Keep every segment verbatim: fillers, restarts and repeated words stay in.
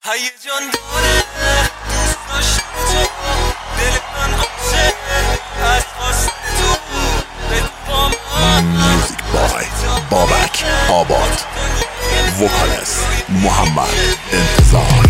هیجان داره دوست داشتن تو، دل من قصه از خواست تو، بگو با من. میوزیک بای بابک آباد، وکالست محمد انتظار.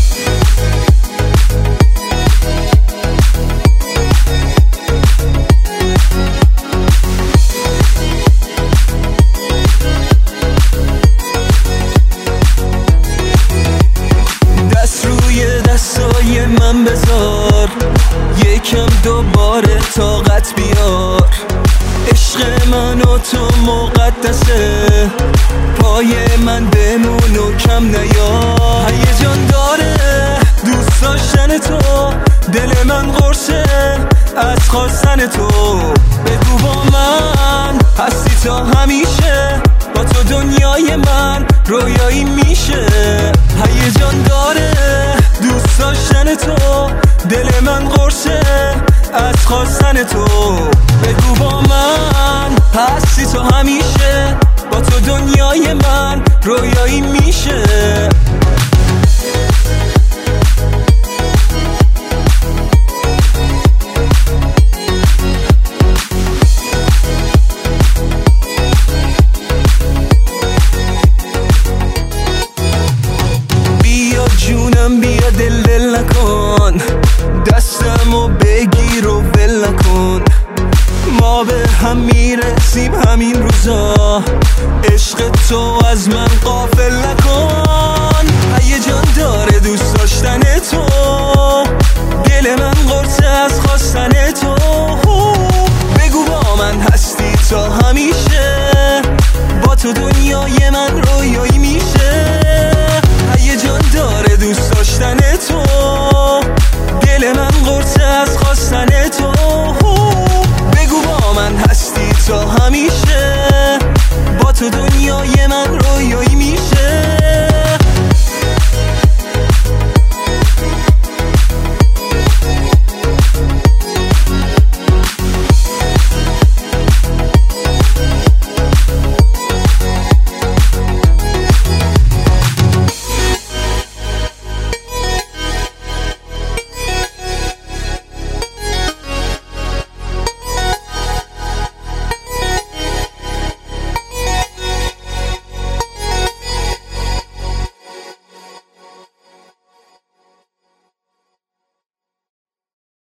دستای من بذار یکم دوباره طاقت بیار، عشق من و تو مقدسه، پای من بمون و کم نیار. هیجان داره دوست داشتن تو، دل من قرصه از خواستن تو، بگو با من هستی تا همیشه، با تو دنیای من رویایی میشه. هیجان داره دوست داشتن تو، دل من قرصه از خواستن تو، بگو با من هستی تو همیشه، با تو دنیای من رویایی میشه. جونم بیا دل دل نکن، دستمو بگیر و ول نکن، ما به هم میرسیم همین روزا، عشق تو از من غافل نکن. هیجان داره دوست داشتن تو، دل من قرصه از خواستن تو، بگو با من هستی تا همیشه، با تو دنیای من رویایی میشه. هیجان داره دوست داشتن تو، دل من قرصه از خواستن تو، بگو با من هستی تا همیشه، با تو دنیای من رویایی میشه.